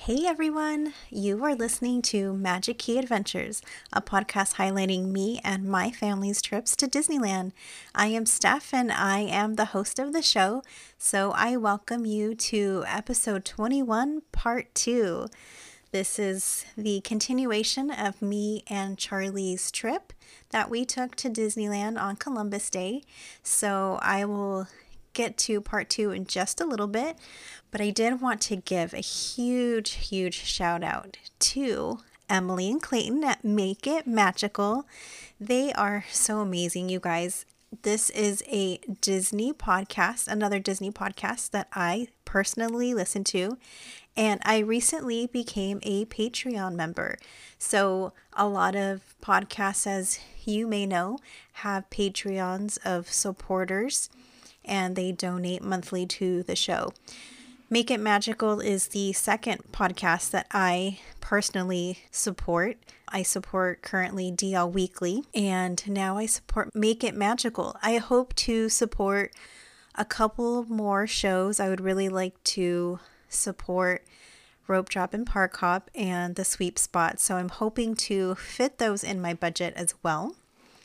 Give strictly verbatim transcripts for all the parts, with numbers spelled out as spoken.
Hey everyone, you are listening to Magic Key Adventures, a podcast highlighting me and my family's trips to Disneyland. I am Steph and I am the host of the show, so I welcome you to episode twenty-one, part two. This is the continuation of me and Charlie's trip that we took to Disneyland on Columbus Day, so I will get to part two in just a little bit, but I did want to give a huge, huge shout out to Emily and Clayton at Make It Magical. They are so amazing, you guys. This is a Disney podcast, another Disney podcast that I personally listen to, and I recently became a Patreon member. So a lot of podcasts, as you may know, have Patreons of supporters, and they donate monthly to the show. Make It Magical is the second podcast that I personally support. I support currently D L Weekly, and now I support Make It Magical. I hope to support a couple more shows. I would really like to support Rope Drop and Park Hop and The Sweep Spot, so I'm hoping to fit those in my budget as well.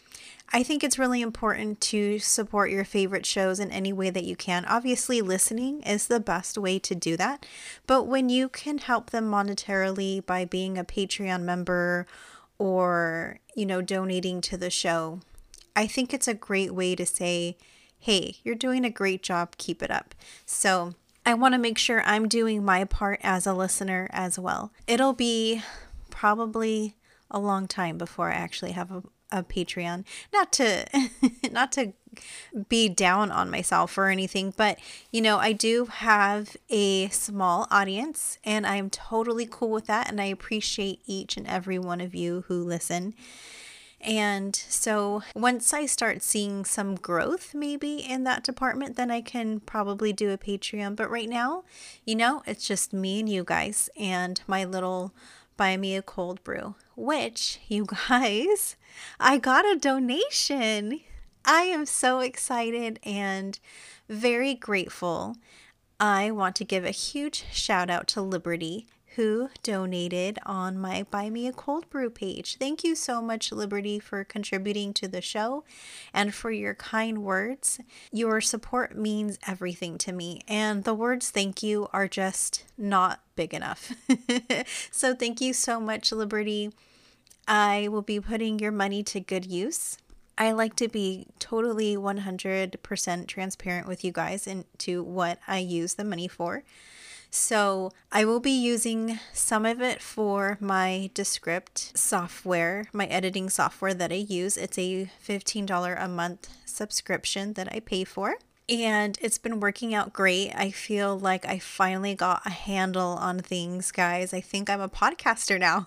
I think it's really important to support your favorite shows in any way that you can. Obviously, listening is the best way to do that. But when you can help them monetarily by being a Patreon member or, you know, donating to the show, I think it's a great way to say, hey, you're doing a great job. Keep it up. So I want to make sure I'm doing my part as a listener as well. It'll be probably a long time before I actually have a a Patreon, not to not to be down on myself or anything, but you know, I do have a small audience and I'm totally cool with that, and I appreciate each and every one of you who listen. And so once I start seeing some growth maybe in that department, then I can probably do a Patreon. But right now, you know, it's just me and you guys and my little Buy Me a Cold Brew, which, you guys, I got a donation. I am so excited and very grateful. I want to give a huge shout out to Liberty, who donated on my Buy Me a Cold Brew page. Thank you so much, Liberty, for contributing to the show and for your kind words. Your support means everything to me, and the words thank you are just not big enough. So thank you so much, Liberty. I will be putting your money to good use. I like to be totally one hundred percent transparent with you guys into what I use the money for. So I will be using some of it for my Descript software, my editing software that I use. It's a fifteen dollars a month subscription that I pay for. And it's been working out great. I feel like I finally got a handle on things, guys. I think I'm a podcaster now.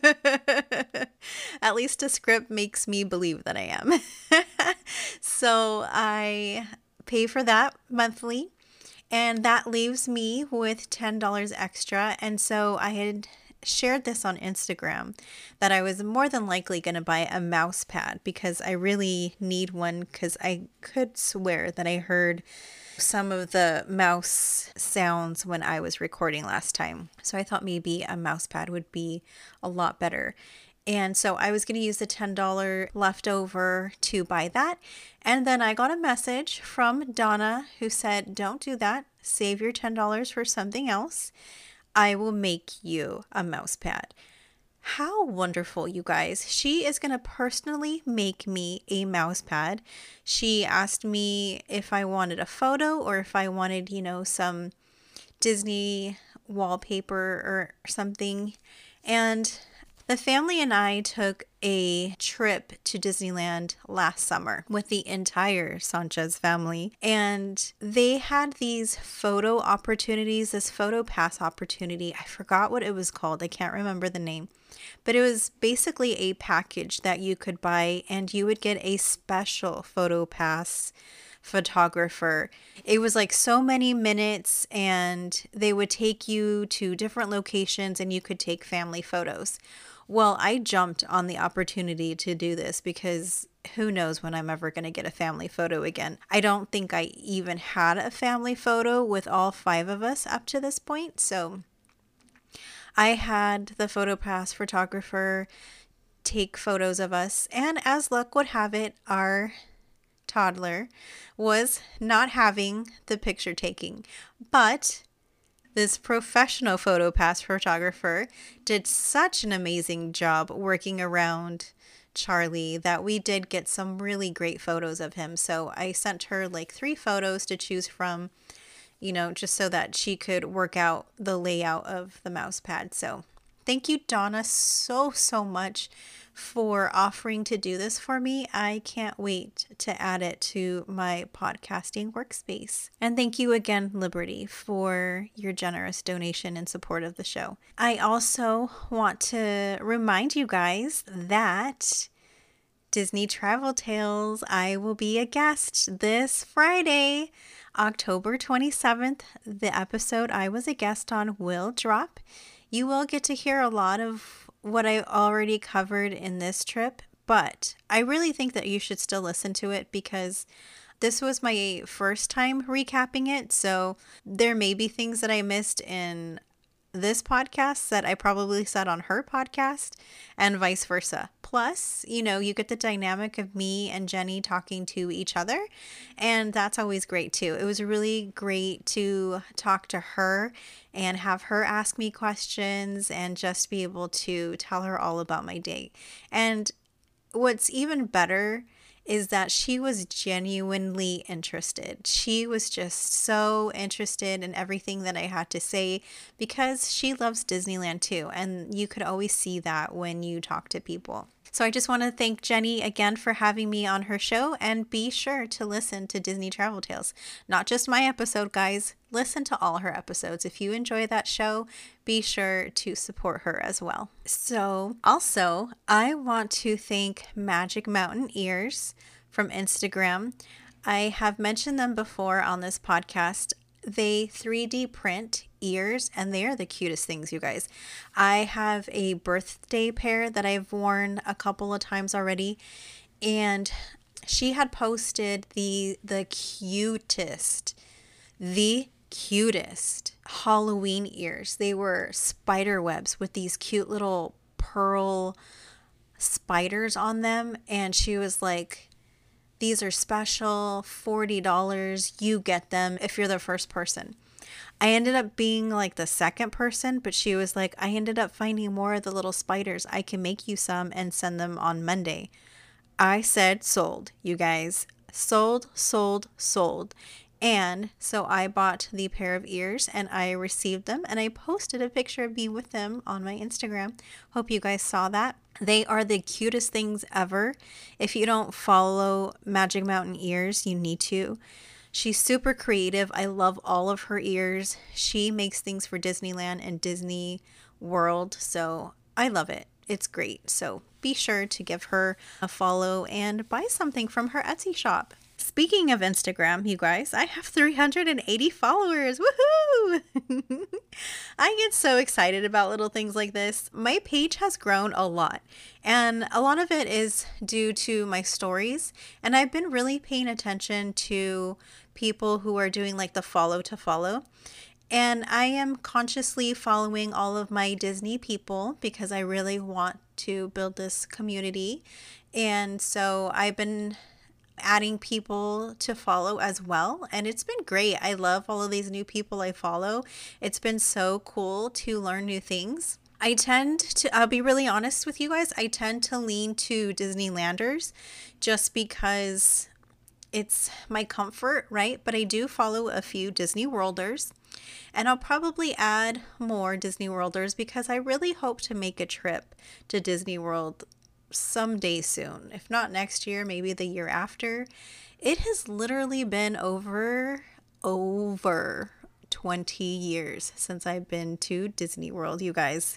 At least Descript makes me believe that I am. So I pay for that monthly. And that leaves me with ten dollars extra. And so I had shared this on Instagram that I was more than likely going to buy a mouse pad because I really need one, because I could swear that I heard some of the mouse sounds when I was recording last time. So I thought maybe a mouse pad would be a lot better. And so I was going to use the ten dollars leftover to buy that. And then I got a message from Donna who said, don't do that. Save your ten dollars for something else. I will make you a mouse pad. How wonderful, you guys. She is going to personally make me a mouse pad. She asked me if I wanted a photo or if I wanted, you know, some Disney wallpaper or something. And the family and I took a trip to Disneyland last summer with the entire Sanchez family, and they had these photo opportunities, this photo pass opportunity. I forgot what it was called. I can't remember the name, but it was basically a package that you could buy and you would get a special photo pass photographer. It was like so many minutes, and they would take you to different locations and you could take family photos. Well, I jumped on the opportunity to do this because who knows when I'm ever going to get a family photo again. I don't think I even had a family photo with all five of us up to this point. So I had the PhotoPass photographer take photos of us, and as luck would have it, our toddler was not having the picture taking. But this professional PhotoPass photographer did such an amazing job working around Charlie that we did get some really great photos of him. So I sent her like three photos to choose from, you know, just so that she could work out the layout of the mouse pad. So thank you, Donna, so, so much for offering to do this for me. I can't wait to add it to my podcasting workspace. And thank you again, Liberty, for your generous donation in support of the show. I also want to remind you guys that Disney Travel Tales, I will be a guest this Friday, October twenty-seventh. The episode I was a guest on will drop. You will get to hear a lot of what I already covered in this trip, but I really think that you should still listen to it because this was my first time recapping it. So there may be things that I missed in this podcast that I probably said on her podcast and vice versa. Plus, you know, you get the dynamic of me and Jenny talking to each other, and that's always great too. It was really great to talk to her and have her ask me questions and just be able to tell her all about my day. And what's even better is that she was genuinely interested. She was just so interested in everything that I had to say because she loves Disneyland too. And you could always see that when you talk to people. So I just want to thank Jenny again for having me on her show, and be sure to listen to Disney Travel Tales. Not just my episode, guys. Listen to all her episodes. If you enjoy that show, be sure to support her as well. So also, I want to thank Magic Mountain Ears from Instagram. I have mentioned them before on this podcast. They three D print ears, and they are the cutest things, you guys. I have a birthday pair that I've worn a couple of times already, and she had posted the the cutest, the cutest Halloween ears. They were spider webs with these cute little pearl spiders on them, and she was like, these are special, forty dollars. You get them if you're the first person. I ended up being like the second person, but she was like, I ended up finding more of the little spiders. I can make you some and send them on Monday. I said sold, you guys. Sold, sold, sold. And so I bought the pair of ears and I received them, and I posted a picture of me with them on my Instagram. Hope you guys saw that. They are the cutest things ever. If you don't follow Magic Mountain Ears, you need to. She's super creative. I love all of her ears. She makes things for Disneyland and Disney World, so I love it. It's great. So be sure to give her a follow and buy something from her Etsy shop. Speaking of Instagram, you guys, I have three hundred eighty followers. Woohoo! I get so excited about little things like this. My page has grown a lot, and a lot of it is due to my stories. And I've been really paying attention to people who are doing like the follow to follow. And I am consciously following all of my Disney people because I really want to build this community. And so I've been adding people to follow as well, and it's been great. I love all of these new people I follow. It's been so cool to learn new things. I tend to, I'll be really honest with you guys, I tend to lean to Disneylanders just because it's my comfort, right? But I do follow a few Disney Worlders, and I'll probably add more Disney Worlders because I really hope to make a trip to Disney World someday soon. If not next year, maybe the year after. It has literally been over, over twenty years since I've been to Disney World, you guys.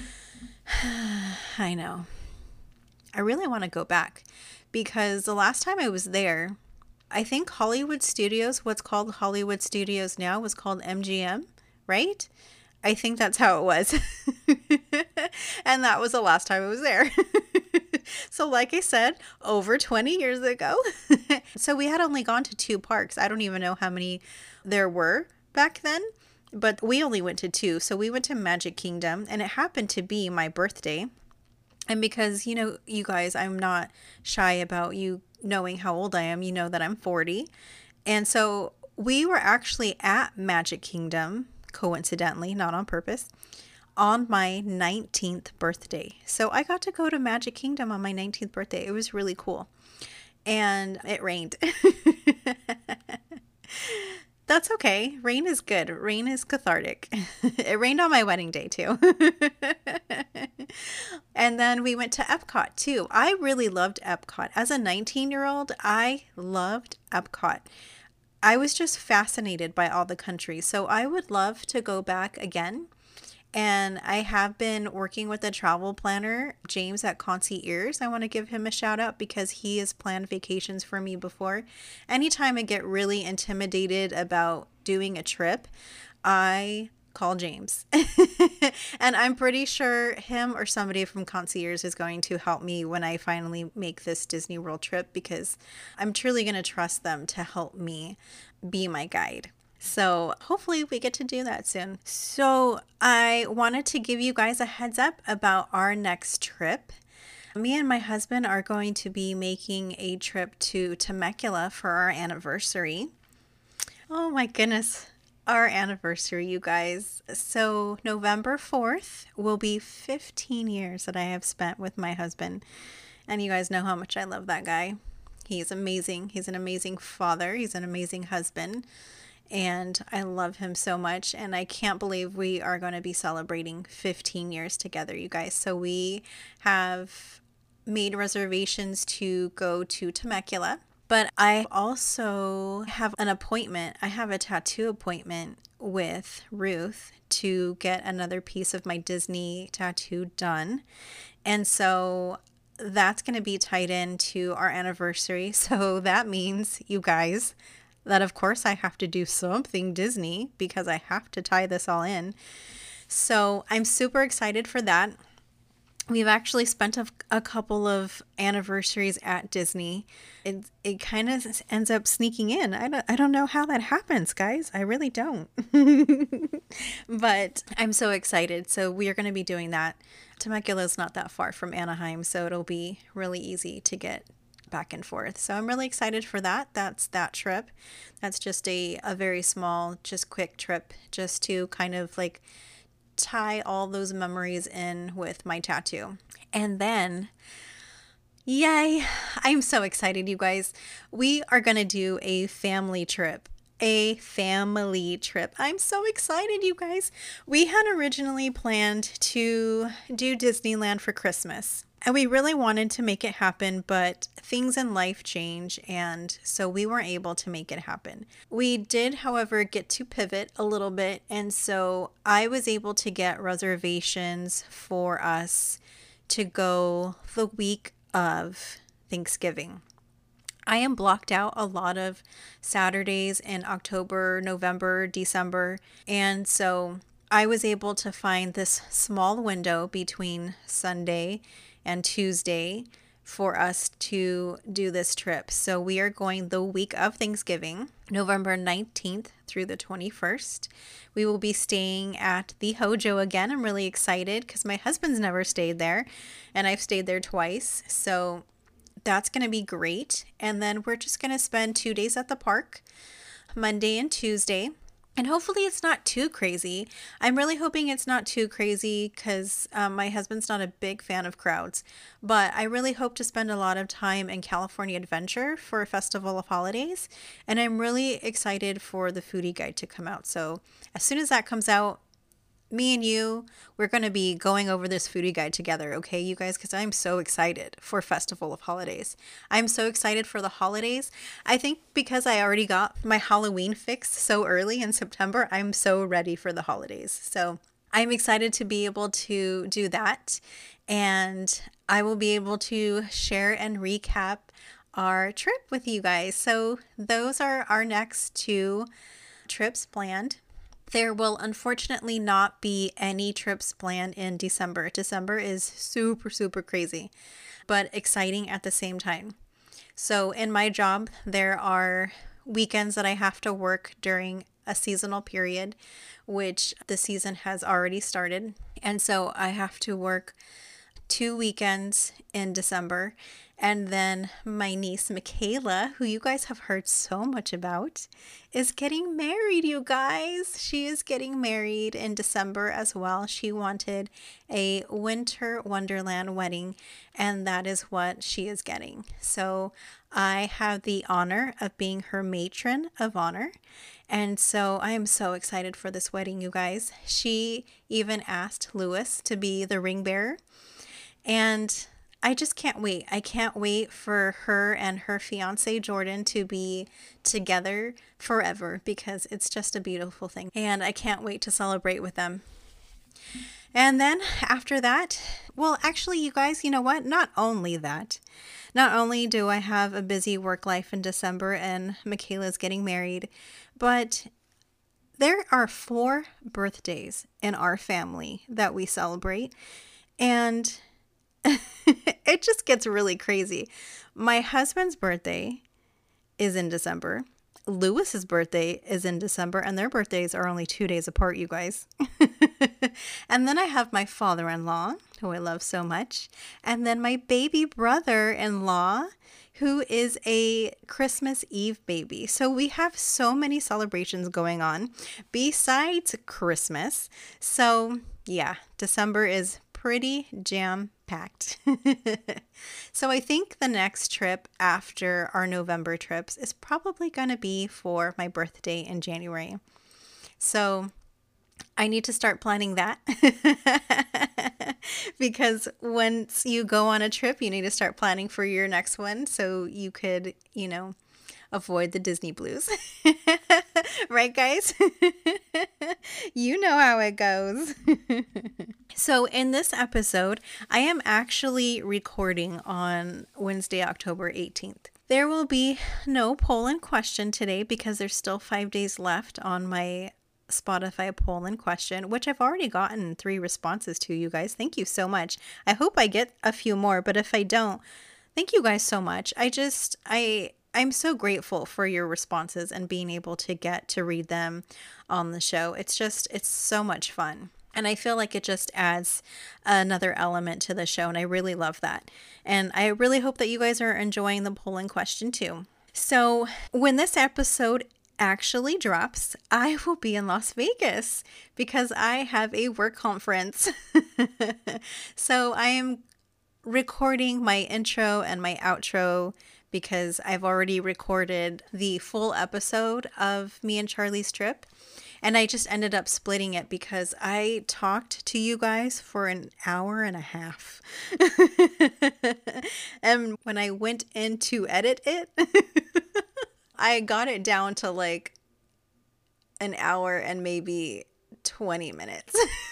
I know. I really want to go back because the last time I was there, I think Hollywood Studios, what's called Hollywood Studios now, was called M G M, right? I think that's how it was. And that was the last time I was there. So like I said, over twenty years ago. So we had only gone to two parks. I don't even know how many there were back then. but we only went to two. So we went to Magic Kingdom, and it happened to be my birthday. And because, you know, you guys, I'm not shy about you knowing how old I am. You know that I'm forty. And so we were actually at Magic Kingdom, coincidentally, not on purpose, on my nineteenth birthday. So I got to go to Magic Kingdom on my nineteenth birthday. It was really cool. And it rained. That's okay. Rain is good. Rain is cathartic. It rained on my wedding day too. And then we went to Epcot too. I really loved Epcot. As a nineteen year old, I loved Epcot. I was just fascinated by all the countries. So I would love to go back again. And I have been working with a travel planner, James at Concierge. I want to give him a shout out because he has planned vacations for me before. Anytime I get really intimidated about doing a trip, I call James. And I'm pretty sure him or somebody from Concierge is going to help me when I finally make this Disney World trip, because I'm truly going to trust them to help me be my guide. So hopefully we get to do that soon. So I wanted to give you guys a heads up about our next trip. Me and my husband are going to be making a trip to Temecula for our anniversary. Oh my goodness, our anniversary, you guys. So November fourth will be fifteen years that I have spent with my husband. And you guys know how much I love that guy. He's amazing. He's an amazing father. He's an amazing husband. And I love him so much. And I can't believe we are going to be celebrating fifteen years together, you guys. So we have made reservations to go to Temecula. But I also have an appointment. I have a tattoo appointment with Ruth to get another piece of my Disney tattoo done. And so that's going to be tied into our anniversary. So that means, you guys, that of course I have to do something Disney because I have to tie this all in. So I'm super excited for that. We've actually spent a, a couple of anniversaries at Disney. It it kind of ends up sneaking in. I don't, I don't know how that happens, guys. I really don't. But I'm so excited. So we are going to be doing that. Temecula is not that far from Anaheim, so it'll be really easy to get back and forth. So I'm really excited for that. That's that trip. That's just a, a very small, just quick trip just to kind of like tie all those memories in with my tattoo. And then, yay, I'm so excited, you guys. We are going to do a family trip. A family trip. I'm so excited, you guys. We had originally planned to do Disneyland for Christmas. And we really wanted to make it happen, but things in life change, and so we weren't able to make it happen. We did, however, get to pivot a little bit, and so I was able to get reservations for us to go the week of Thanksgiving. I am blocked out a lot of Saturdays in October, November, December, and so I was able to find this small window between Sunday and Tuesday for us to do this trip. So we are going the week of Thanksgiving, November nineteenth through the twenty-first. We will be staying at the Hojo again. I'm really excited because my husband's never stayed there and I've stayed there twice. So that's going to be great. And then we're just going to spend two days at the park, Monday and Tuesday. And hopefully it's not too crazy. I'm really hoping it's not too crazy because um, my husband's not a big fan of crowds. But I really hope to spend a lot of time in California Adventure for Festival of Holidays. And I'm really excited for the foodie guide to come out. So as soon as that comes out, me and you, we're going to be going over this foodie guide together, okay, you guys? Because I'm so excited for Festival of Holidays. I'm so excited for the holidays. I think because I already got my Halloween fix so early in September, I'm so ready for the holidays. So I'm excited to be able to do that. And I will be able to share and recap our trip with you guys. So those are our next two trips planned. There will unfortunately not be any trips planned in December. December is super, super crazy, but exciting at the same time. So in my job, there are weekends that I have to work during a seasonal period, which the season has already started. And so I have to work two weekends in December. And then my niece, Michaela, who you guys have heard so much about, is getting married, you guys. She is getting married in December as well. She wanted a winter wonderland wedding, and that is what she is getting. So I have the honor of being her matron of honor. And so I am so excited for this wedding, you guys. She even asked Lewis to be the ring bearer. And I just can't wait. I can't wait for her and her fiance, Jordan, to be together forever because it's just a beautiful thing. And I can't wait to celebrate with them. And then after that, well, actually, you guys, you know what? Not only that, not only do I have a busy work life in December and Michaela's getting married, but there are four birthdays in our family that we celebrate. And it just gets really crazy. My husband's birthday is in December. Lewis's birthday is in December, and their birthdays are only two days apart, you guys. And then I have my father-in-law, who I love so much, and then my baby brother-in-law, who is a Christmas Eve baby. So we have so many celebrations going on besides Christmas. So yeah, December is pretty jam-packed. So I think the next trip after our November trips is probably going to be for my birthday in January. So I need to start planning that because once you go on a trip, you need to start planning for your next one so you could, you know, avoid the Disney blues. Right, guys? You know how it goes. So in this episode, I am actually recording on Wednesday, October eighteenth. There will be no poll in question today because there's still five days left on my Spotify poll in question, which I've already gotten three responses to, you guys. Thank you so much. I hope I get a few more, but if I don't, thank you guys so much. I just, I... I'm so grateful for your responses and being able to get to read them on the show. It's just, it's so much fun. And I feel like it just adds another element to the show. And I really love that. And I really hope that you guys are enjoying the poll in question too. So when this episode actually drops, I will be in Las Vegas because I have a work conference. So I am recording my intro and my outro because I've already recorded the full episode of me and Charlie's trip. And I just ended up splitting it because I talked to you guys for an hour and a half. And when I went in to edit it, I got it down to like an hour and maybe twenty minutes.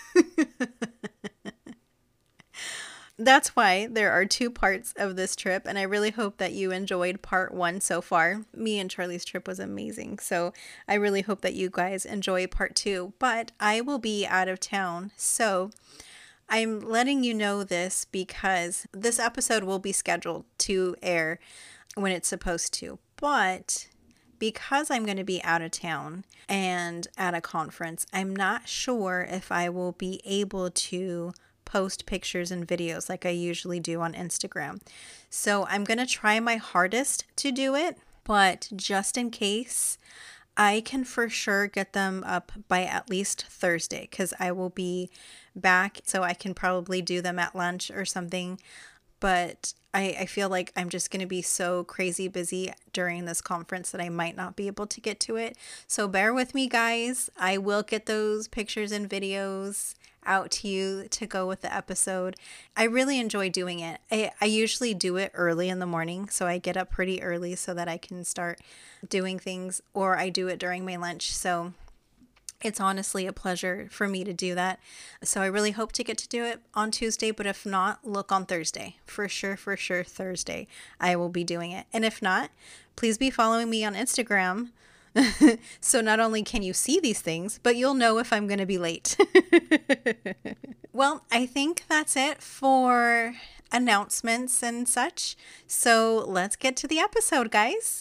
That's why there are two parts of this trip, and I really hope that you enjoyed part one so far. Me and Charlie's trip was amazing, so I really hope that you guys enjoy part two. But I will be out of town, so I'm letting you know this because this episode will be scheduled to air when it's supposed to. But because I'm going to be out of town and at a conference, I'm not sure if I will be able to post pictures and videos like I usually do on Instagram. So I'm going to try my hardest to do it, but just in case, I can for sure get them up by at least Thursday because I will be back, so I can probably do them at lunch or something. But I, I feel like I'm just going to be so crazy busy during this conference that I might not be able to get to it. So bear with me, guys. I will get those pictures and videos out to you to go with the episode. I really enjoy doing it. I, I usually do it early in the morning, so I get up pretty early so that I can start doing things, or I do it during my lunch. So it's honestly a pleasure for me to do that. So I really hope to get to do it on Tuesday, but if not, look on Thursday. For sure, for sure, Thursday, I will be doing it. And if not, please be following me on Instagram. So not only can you see these things, but you'll know if I'm going to be late. Well, I think that's it for announcements and such. So let's get to the episode, guys.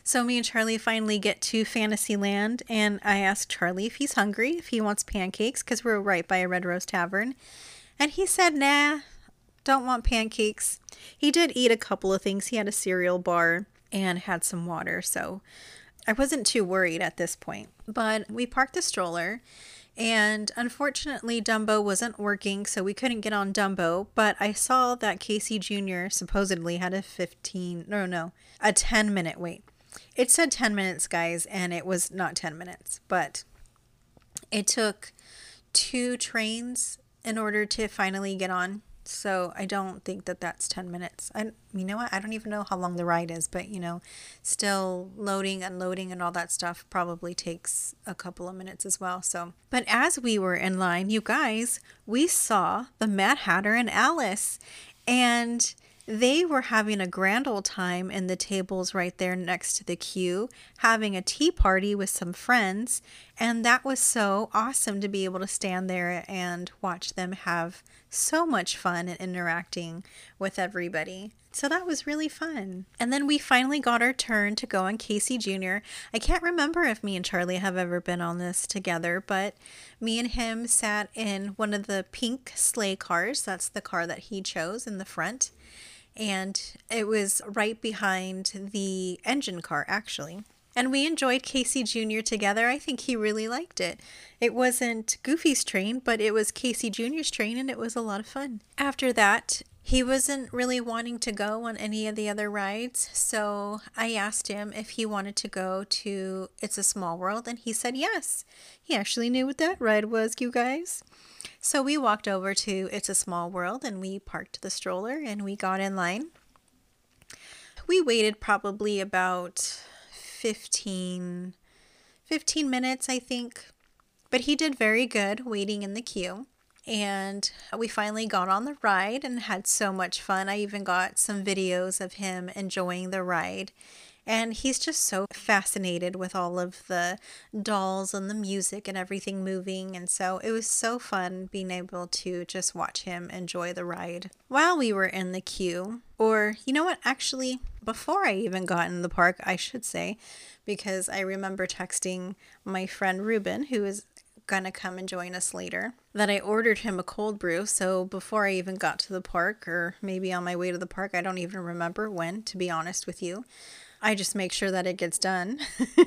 So me and Charlie finally get to Fantasyland, and I asked Charlie if he's hungry, if he wants pancakes, because we're right by a Red Rose Tavern. And he said, nah, don't want pancakes. He did eat a couple of things. He had a cereal bar and had some water, so I wasn't too worried at this point. But we parked the stroller, and unfortunately Dumbo wasn't working, so we couldn't get on Dumbo. But I saw that Casey Junior supposedly had a fifteen, no, no, a ten minute wait. It said ten minutes, guys, and it was not ten minutes, but it took two trains in order to finally get on. So I don't think that that's ten minutes. I, you know what? I don't even know how long the ride is, but you know, still loading, unloading, and all that stuff probably takes a couple of minutes as well. So, but as we were in line, you guys, we saw the Mad Hatter and Alice, and they were having a grand old time in the tables right there next to the queue, having a tea party with some friends. And that was so awesome to be able to stand there and watch them have so much fun and interacting with everybody. So that was really fun. And then we finally got our turn to go on Casey Junior I can't remember if me and Charlie have ever been on this together, but me and him sat in one of the pink sleigh cars. That's the car that he chose in the front. And it was right behind the engine car, actually. And we enjoyed Casey Junior together. I think he really liked it. It wasn't Goofy's train, but it was Casey Junior's train, and it was a lot of fun. After that, he wasn't really wanting to go on any of the other rides, so I asked him if he wanted to go to It's a Small World, and he said yes. He actually knew what that ride was, you guys. So we walked over to It's a Small World, and we parked the stroller, and we got in line. We waited probably about fifteen, fifteen minutes, I think. But he did very good waiting in the queue. And we finally got on the ride and had so much fun. I even got some videos of him enjoying the ride. And he's just so fascinated with all of the dolls and the music and everything moving. And so it was so fun being able to just watch him enjoy the ride while we were in the queue. Or, you know what, actually, before I even got in the park, I should say, because I remember texting my friend Ruben, who is going to come and join us later, that I ordered him a cold brew. So before I even got to the park, or maybe on my way to the park, I don't even remember when, to be honest with you. I just make sure that it gets done.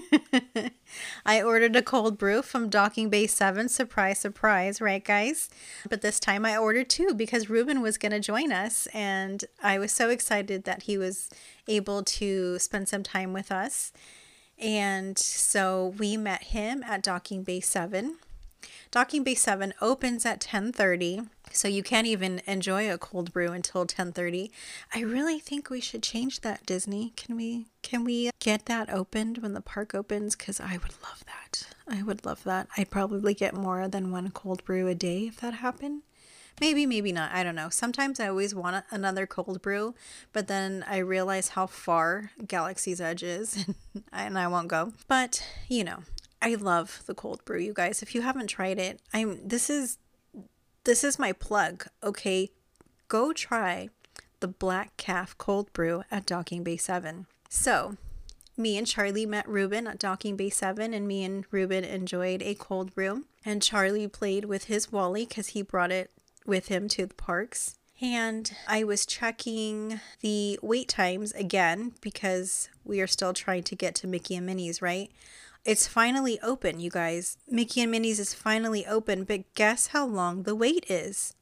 I ordered a cold brew from Docking Bay seven. Surprise, surprise, right, guys? But this time I ordered two because Ruben was going to join us. And I was so excited that he was able to spend some time with us. And so we met him at Docking Bay seven. Docking Bay seven opens at ten thirty, so you can't even enjoy a cold brew until ten thirty. I really think we should change that, Disney. Can we can we get that opened when the park opens? Because I would love that. I would love that. I'd probably get more than one cold brew a day if that happened. Maybe, maybe not. I don't know. Sometimes I always want another cold brew, but then I realize how far Galaxy's Edge is, and I won't go. But, you know, I love the cold brew, you guys. If you haven't tried it, I'm this is this is my plug, okay? Go try the Black Calf cold brew at Docking Bay seven. So, me and Charlie met Ruben at Docking Bay seven, and me and Ruben enjoyed a cold brew. And Charlie played with his Wally because he brought it with him to the parks. And I was checking the wait times again because we are still trying to get to Mickey and Minnie's, right? It's finally open, you guys. Mickey and Minnie's is finally open, but guess how long the wait is?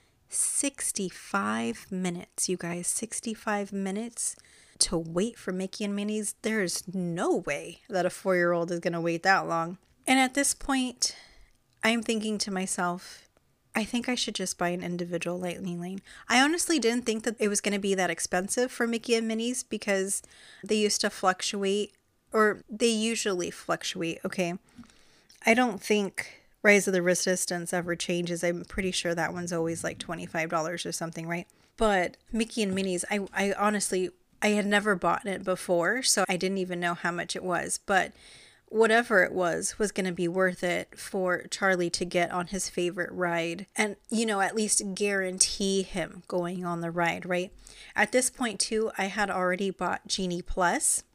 sixty-five minutes, you guys. sixty-five minutes to wait for Mickey and Minnie's. There's no way that a four-year-old is going to wait that long. And at this point, I'm thinking to myself, I think I should just buy an individual Lightning Lane. I honestly didn't think that it was going to be that expensive for Mickey and Minnie's because they used to fluctuate, or they usually fluctuate, okay? I don't think Rise of the Resistance ever changes. I'm pretty sure that one's always like twenty-five dollars or something, right? But Mickey and Minnie's, I, I honestly, I had never bought it before, so I didn't even know how much it was. But whatever it was, was going to be worth it for Charlie to get on his favorite ride and, you know, at least guarantee him going on the ride, right? At this point, too, I had already bought Genie Plus.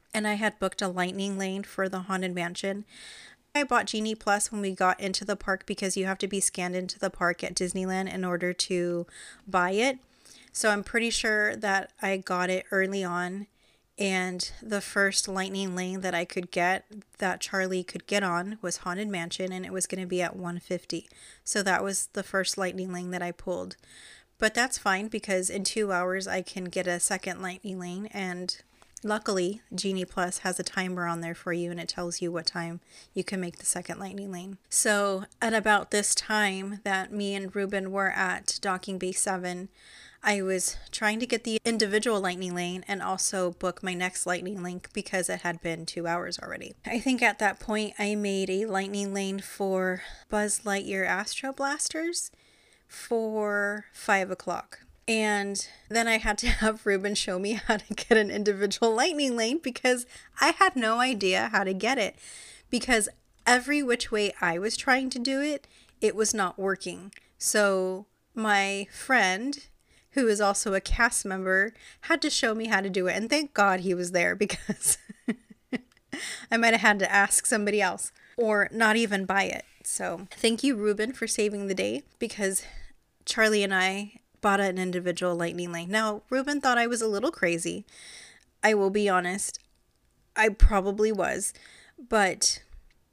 and I had booked a lightning lane for the Haunted Mansion. I bought Genie Plus when we got into the park because you have to be scanned into the park at Disneyland in order to buy it. So I'm pretty sure that I got it early on, and the first lightning lane that I could get, that Charlie could get on, was Haunted Mansion, and it was going to be at one fifty. So that was the first lightning lane that I pulled. But that's fine because in two hours I can get a second lightning lane, and luckily Genie Plus has a timer on there for you and it tells you what time you can make the second lightning lane. So at about this time that me and Ruben were at Docking Bay seven, I was trying to get the individual lightning lane and also book my next lightning lane because it had been two hours already. I think at that point I made a lightning lane for Buzz Lightyear Astro Blasters for five o'clock. And then I had to have Ruben show me how to get an individual lightning lane because I had no idea how to get it. Because every which way I was trying to do it, it was not working. So my friend, who is also a cast member, had to show me how to do it. And thank God he was there because I might have had to ask somebody else or not even buy it. So thank you, Ruben, for saving the day because Charlie and I bought an individual lightning lane. Now, Ruben thought I was a little crazy. I will be honest. I probably was. But,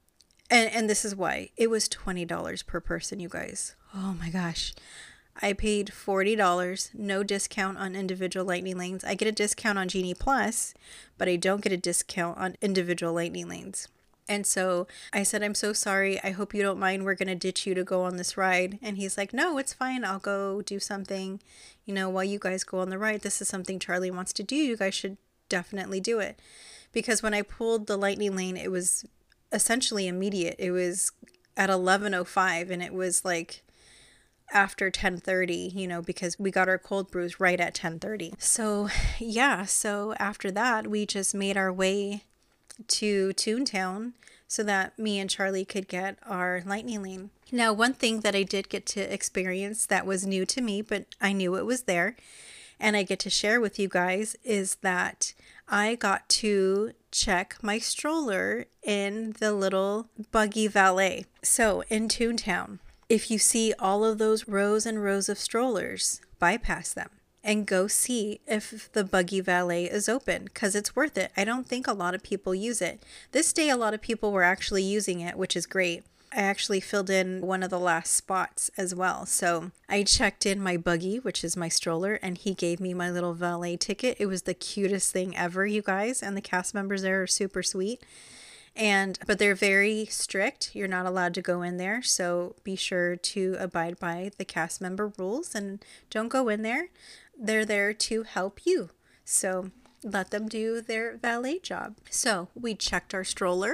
and, and this is why. It was twenty dollars per person, you guys. Oh my gosh. I paid forty dollars, no discount on individual lightning lanes. I get a discount on Genie Plus, but I don't get a discount on individual lightning lanes. And so I said, I'm so sorry. I hope you don't mind. We're going to ditch you to go on this ride. And he's like, no, it's fine. I'll go do something, you know, while you guys go on the ride. This is something Charlie wants to do. You guys should definitely do it. Because when I pulled the lightning lane, it was essentially immediate. It was at eleven oh five and it was like after ten thirty, you know, because we got our cold brews right at ten thirty. So yeah, so after that, we just made our way to Toontown so that me and Charlie could get our lightning lane. Now, one thing that I did get to experience that was new to me, but I knew it was there, and I get to share with you guys, is that I got to check my stroller in the little buggy valet. So in Toontown, if you see all of those rows and rows of strollers, bypass them and go see if the buggy valet is open because it's worth it. I don't think a lot of people use it. This day, a lot of people were actually using it, which is great. I actually filled in one of the last spots as well. So I checked in my buggy, which is my stroller, and he gave me my little valet ticket. It was the cutest thing ever, you guys. And the cast members there are super sweet. And but they're very strict. You're not allowed to go in there. So be sure to abide by the cast member rules and don't go in there. They're there to help you. So let them do their valet job. So we checked our stroller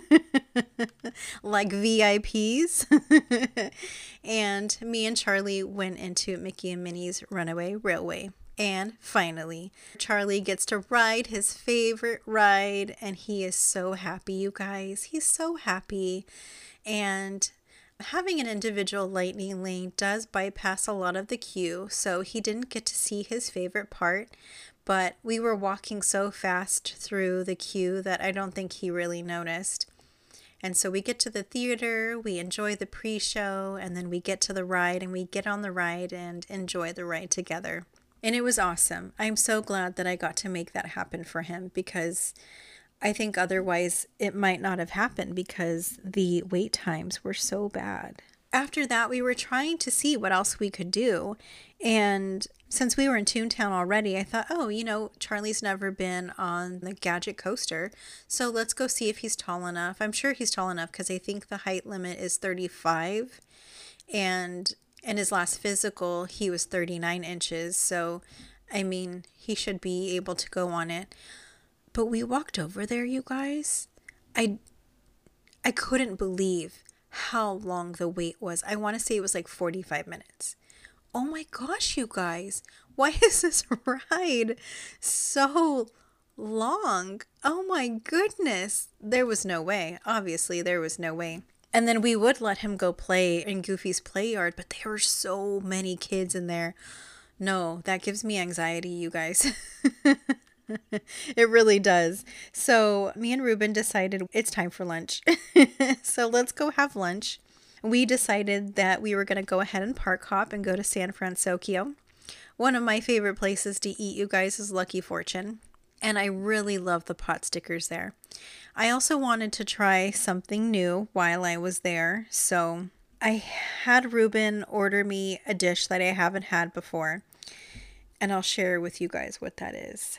like V I Ps. And me and Charlie went into Mickey and Minnie's Runaway Railway. And finally, Charlie gets to ride his favorite ride. And he is so happy, you guys. He's so happy. And having an individual lightning lane does bypass a lot of the queue, so he didn't get to see his favorite part, but we were walking so fast through the queue that I don't think he really noticed. And so we get to the theater, we enjoy the pre-show, and then we get to the ride and we get on the ride and enjoy the ride together. And it was awesome. I'm so glad that I got to make that happen for him because I think otherwise it might not have happened because the wait times were so bad. After that, we were trying to see what else we could do. And since we were in Toontown already, I thought, oh, you know, Charlie's never been on the Gadget Coaster. So let's go see if he's tall enough. I'm sure he's tall enough because I think the height limit is thirty-five. And in his last physical, he was thirty-nine inches. So, I mean, he should be able to go on it. But we walked over there, you guys. I I couldn't believe how long the wait was. I want to say it was like forty-five minutes. Oh my gosh, you guys. Why is this ride so long? Oh my goodness. There was no way. Obviously, there was no way. And then we would let him go play in Goofy's Play Yard, but there were so many kids in there. No, that gives me anxiety, you guys. It really does. So me and Ruben decided it's time for lunch. So let's go have lunch. We decided that we were going to go ahead and park hop and go to San Francisco. One of my favorite places to eat, you guys, is Lucky Fortune. And I really love the pot stickers there. I also wanted to try something new while I was there. So I had Ruben order me a dish that I haven't had before. And I'll share with you guys what that is.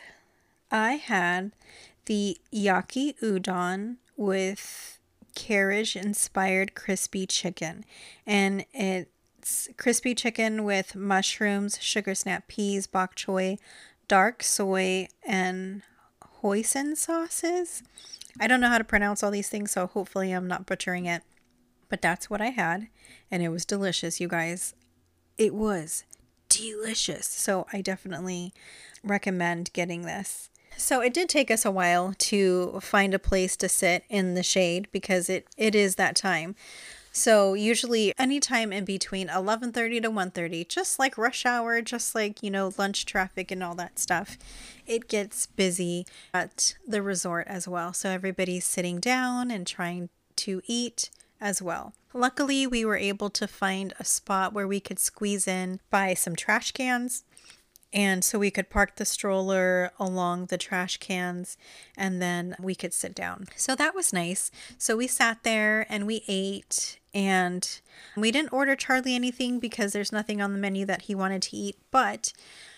I had the yaki udon with carriage inspired crispy chicken. And it's crispy chicken with mushrooms, sugar snap peas, bok choy, dark soy, and hoisin sauces. I don't know how to pronounce all these things, so hopefully I'm not butchering it. But that's what I had, and it was delicious, you guys. It was delicious. So I definitely recommend getting this. So it did take us a while to find a place to sit in the shade because it, it is that time. So usually anytime in between eleven thirty to one thirty, just like rush hour, just like, you know, lunch traffic and all that stuff, it gets busy at the resort as well. So everybody's sitting down and trying to eat as well. Luckily, we were able to find a spot where we could squeeze in by some trash cans. And so we could park the stroller along the trash cans and then we could sit down. So that was nice. So we sat there and we ate, and we didn't order Charlie anything because there's nothing on the menu that he wanted to eat. But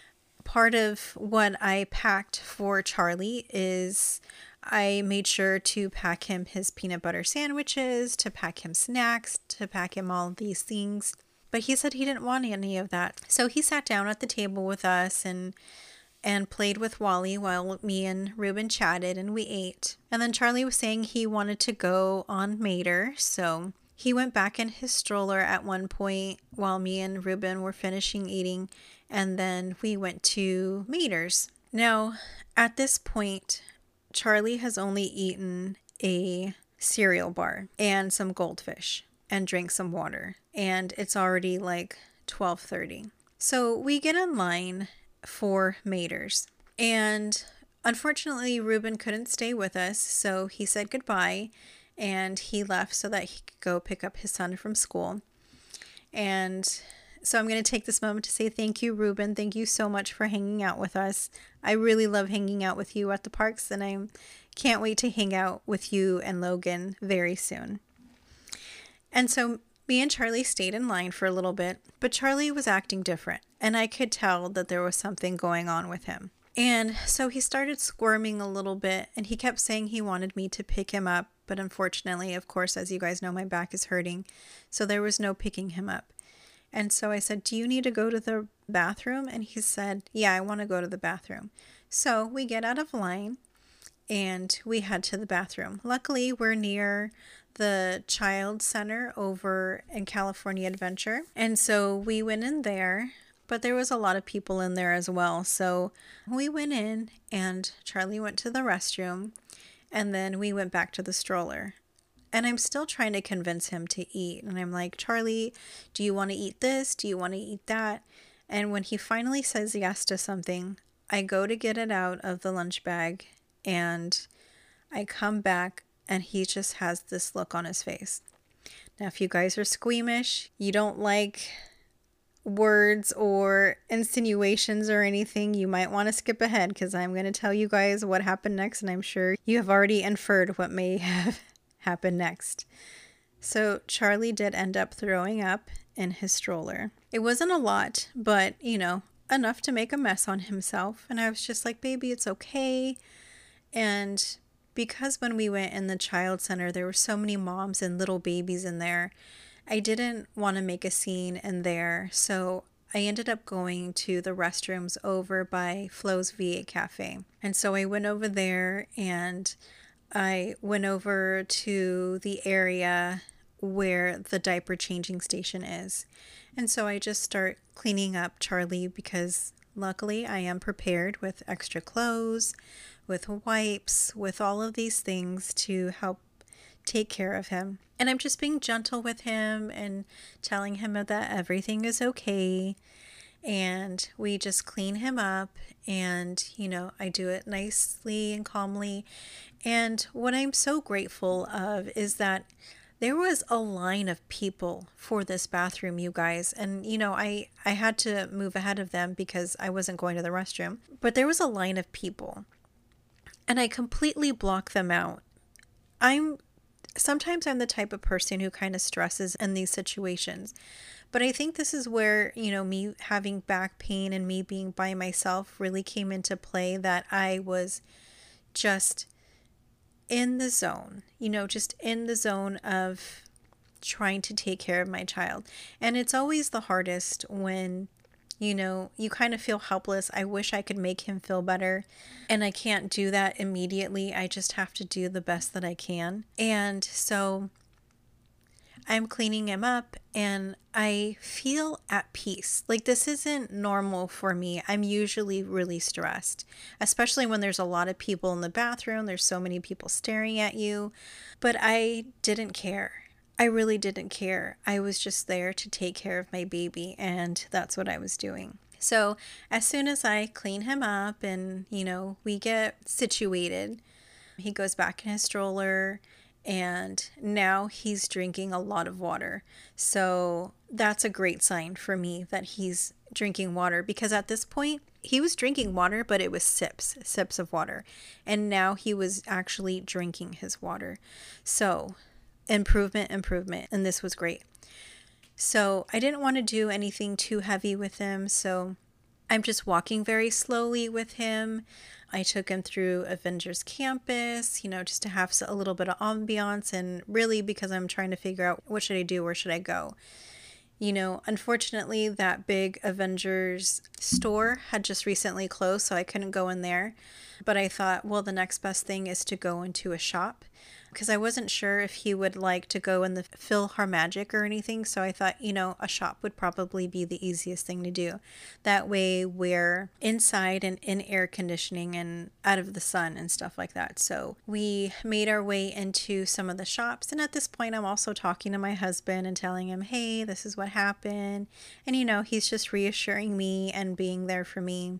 part of what I packed for Charlie is I made sure to pack him his peanut butter sandwiches, to pack him snacks, to pack him all of these things. But he said he didn't want any of that. So he sat down at the table with us and and played with Wally while me and Ruben chatted and we ate. And then Charlie was saying he wanted to go on Mater. So he went back in his stroller at one point while me and Ruben were finishing eating. And then we went to Mater's. Now, at this point, Charlie has only eaten a cereal bar and some goldfish and drank some water. And it's already like twelve thirty. So we get in line for Mater's. And unfortunately, Ruben couldn't stay with us. So he said goodbye and he left so that he could go pick up his son from school. And so I'm going to take this moment to say thank you, Ruben. Thank you so much for hanging out with us. I really love hanging out with you at the parks, and I can't wait to hang out with you and Logan very soon. And so me and Charlie stayed in line for a little bit, but Charlie was acting different, and I could tell that there was something going on with him. And so he started squirming a little bit, and he kept saying he wanted me to pick him up, but unfortunately, of course, as you guys know, my back is hurting, so there was no picking him up. And so I said, do you need to go to the bathroom? And he said, yeah, I want to go to the bathroom. So we get out of line and we head to the bathroom. Luckily, we're near the child center over in California Adventure. And so we went in there, but there was a lot of people in there as well. So we went in and Charlie went to the restroom and then we went back to the stroller. And I'm still trying to convince him to eat. And I'm like, Charlie, do you want to eat this? Do you want to eat that? And when he finally says yes to something, I go to get it out of the lunch bag and I come back and he just has this look on his face. Now, if you guys are squeamish, you don't like words or insinuations or anything, you might want to skip ahead because I'm going to tell you guys what happened next. And I'm sure you have already inferred what may have happen next. So Charlie did end up throwing up in his stroller. It wasn't a lot, but you know, enough to make a mess on himself. And I was just like, baby, it's okay. And because when we went in the child center, there were so many moms and little babies in there, I didn't want to make a scene in there. So I ended up going to the restrooms over by Flo's V eight Cafe. And so I went over there and I went over to the area where the diaper changing station is. And so I just start cleaning up Charlie because luckily I am prepared with extra clothes, with wipes, with all of these things to help take care of him. And I'm just being gentle with him and telling him that everything is okay. and we just clean him up, and you know, I do it nicely and calmly. And what I'm so grateful of is that there was a line of people for this bathroom, you guys. And you know, I I had to move ahead of them because I wasn't going to the restroom. But there was a line of people, and I completely blocked them out. I'm sometimes I'm the type of person who kind of stresses in these situations. But I think this is where, you know, me having back pain and me being by myself really came into play, that I was just in the zone, you know, just in the zone of trying to take care of my child. And it's always the hardest when, you know, you kind of feel helpless. I wish I could make him feel better, and I can't do that immediately. I just have to do the best that I can. And so I'm cleaning him up, and I feel at peace. Like, this isn't normal for me. I'm usually really stressed, especially when there's a lot of people in the bathroom. There's so many people staring at you, but I didn't care. I really didn't care. I was just there to take care of my baby, and that's what I was doing. So as soon as I clean him up and, you know, we get situated, he goes back in his stroller, and now he's drinking a lot of water. So that's a great sign for me that he's drinking water, because at this point he was drinking water, but it was sips, sips of water. And now he was actually drinking his water. So improvement, improvement. And this was great. So I didn't want to do anything too heavy with him. So I'm just walking very slowly with him. I took him through Avengers Campus, you know, just to have a little bit of ambiance, and really because I'm trying to figure out what should I do, where should I go. You know, unfortunately, that big Avengers store had just recently closed, so I couldn't go in there. But I thought, well, the next best thing is to go into a shop, because I wasn't sure if he would like to go in the PhilharMagic or anything. So I thought, you know, a shop would probably be the easiest thing to do. That way we're inside and in air conditioning and out of the sun and stuff like that. So we made our way into some of the shops. And at this point, I'm also talking to my husband and telling him, hey, this is what happened. And, you know, he's just reassuring me and being there for me.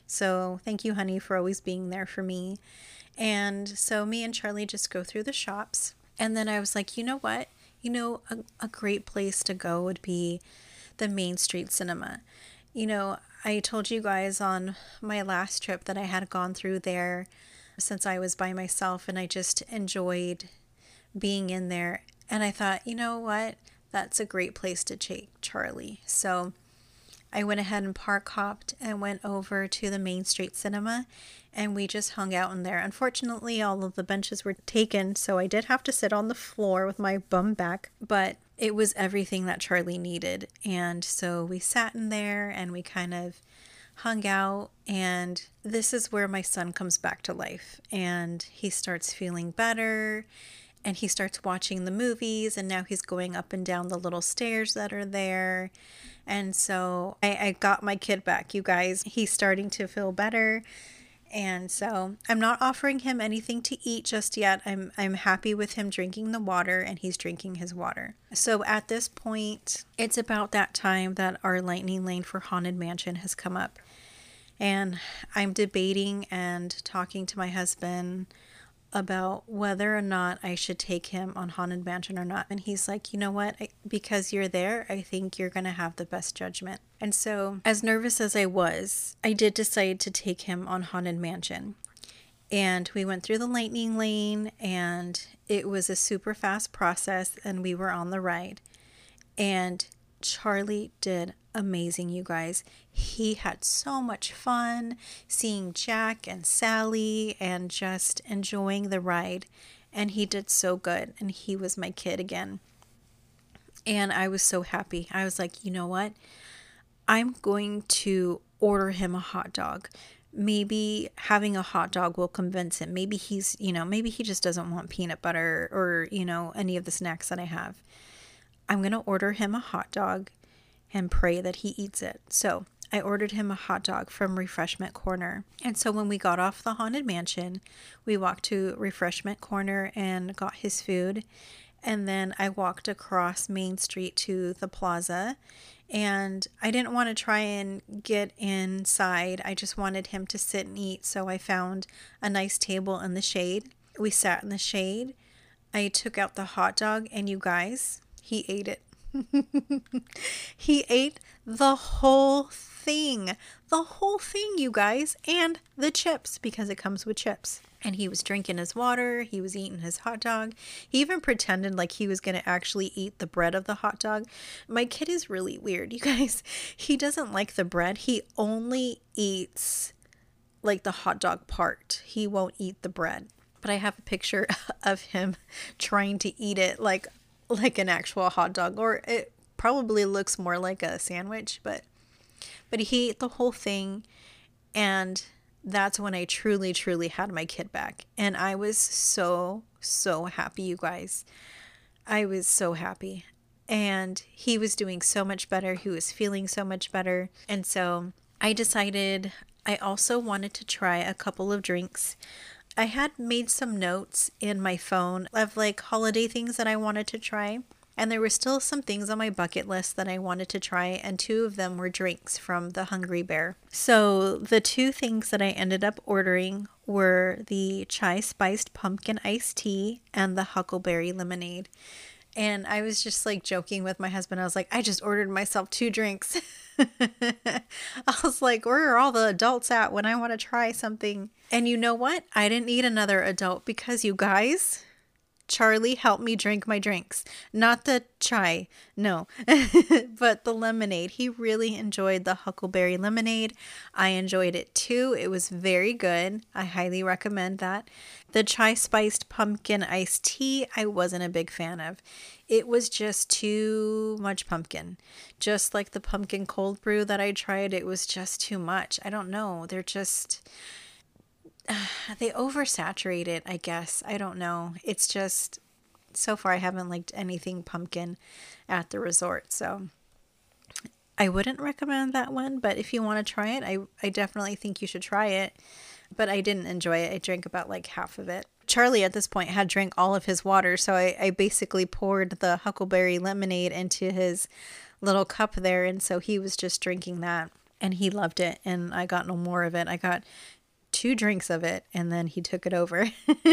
So thank you, honey, for always being there for me. And so me and Charlie just go through the shops. And then I was like, you know what? You know, a, a great place to go would be the Main Street Cinema. You know, I told you guys on my last trip that I had gone through there since I was by myself, and I just enjoyed being in there. And I thought, you know what? That's a great place to take Charlie. So I went ahead and park hopped and went over to the Main Street Cinema, and we just hung out in there. Unfortunately, all of the benches were taken, so I did have to sit on the floor with my bum back, but it was everything that Charlie needed. And so we sat in there and we kind of hung out, and this is where my son comes back to life, and he starts feeling better. And he starts watching the movies, and now he's going up and down the little stairs that are there. And so I, I got my kid back, you guys. He's starting to feel better. And so I'm not offering him anything to eat just yet. I'm I'm happy with him drinking the water, and he's drinking his water. So at this point, it's about that time that our Lightning Lane for Haunted Mansion has come up. And I'm debating and talking to my husband about whether or not I should take him on Haunted Mansion or not. And he's like, you know what? I, because you're there, I think you're going to have the best judgment. And so, as nervous as I was, I did decide to take him on Haunted Mansion. And we went through the Lightning Lane, and it was a super fast process, and we were on the ride. And Charlie did amazing, you guys. He had so much fun seeing Jack and Sally and just enjoying the ride. And he did so good. And he was my kid again. And I was so happy. I was like, you know what? I'm going to order him a hot dog. Maybe having a hot dog will convince him. Maybe he's, you know, maybe he just doesn't want peanut butter or, you know, any of the snacks that I have. I'm going to order him a hot dog and pray that he eats it. So I ordered him a hot dog from Refreshment Corner. And so when we got off the Haunted Mansion, we walked to Refreshment Corner and got his food. And then I walked across Main Street to the plaza. And I didn't want to try and get inside. I just wanted him to sit and eat. So I found a nice table in the shade. We sat in the shade. I took out the hot dog, and you guys, he ate it. He ate the whole thing. The whole thing, you guys. And the chips, because it comes with chips. And he was drinking his water. He was eating his hot dog. He even pretended like he was going to actually eat the bread of the hot dog. My kid is really weird, you guys. He doesn't like the bread. He only eats like the hot dog part. He won't eat the bread. But I have a picture of him trying to eat it like like an actual hot dog, or it probably looks more like a sandwich, but but he ate the whole thing. And that's when I truly, truly had my kid back. And I was so, so happy, you guys. I was so happy. And he was doing so much better. He was feeling so much better. And so I decided I also wanted to try a couple of drinks. I had made some notes in my phone of like holiday things that I wanted to try. And there were still some things on my bucket list that I wanted to try, and two of them were drinks from the Hungry Bear. So the two things that I ended up ordering were the chai spiced pumpkin iced tea and the huckleberry lemonade. And I was just like joking with my husband. I was like, I just ordered myself two drinks. I was like, where are all the adults at when I want to try something? And you know what? I didn't need another adult because you guys... Charlie helped me drink my drinks. Not the chai, no, but the lemonade. He really enjoyed the huckleberry lemonade. I enjoyed it too. It was very good. I highly recommend that. The chai spiced pumpkin iced tea, I wasn't a big fan of. It was just too much pumpkin. Just like the pumpkin cold brew that I tried, it was just too much. I don't know. They're just... they oversaturate it, I guess. I don't know. It's just, so far I haven't liked anything pumpkin at the resort. So I wouldn't recommend that one, but if you want to try it, I, I definitely think you should try it. But I didn't enjoy it. I drank about like half of it. Charlie at this point had drank all of his water. So I, I basically poured the huckleberry lemonade into his little cup there. And so he was just drinking that and he loved it. And I got no more of it. I got two drinks of it and then he took it over.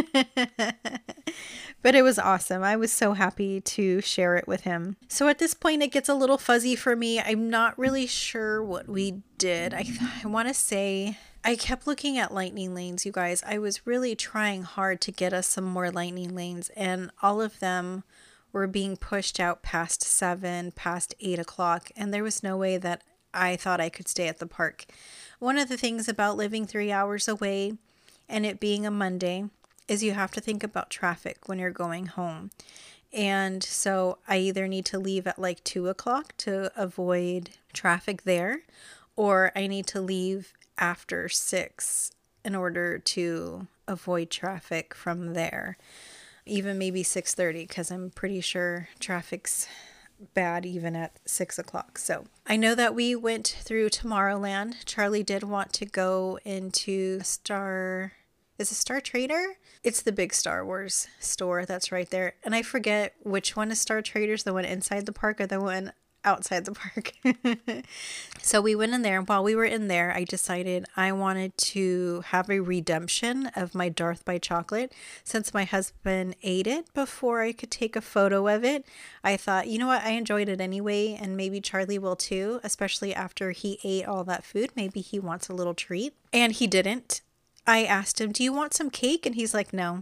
But it was awesome. I was so happy to share it with him. So at this point it gets a little fuzzy for me. I'm not really sure what we did. I I want to say I kept looking at lightning lanes, you guys. I was really trying hard to get us some more lightning lanes, and all of them were being pushed out past seven, past eight o'clock, and there was no way that I thought I could stay at the park. One of the things about living three hours away and it being a Monday is you have to think about traffic when you're going home. And so I either need to leave at like two o'clock to avoid traffic there, or I need to leave after six in order to avoid traffic from there. Even maybe six thirty, because I'm pretty sure traffic's bad even at six o'clock. So I know that we went through Tomorrowland. Charlie did want to go into Star, is it Star Trader? It's the big Star Wars store that's right there. And I forget which one is Star Traders, the one inside the park or the one outside the park. So we went in there, and while we were in there, I decided I wanted to have a redemption of my Darth by chocolate. Since my husband ate it before I could take a photo of it, I thought, you know what, I enjoyed it anyway, and maybe Charlie will too, especially after he ate all that food. Maybe he wants a little treat. And he didn't. I asked him, do you want some cake? And he's like, no.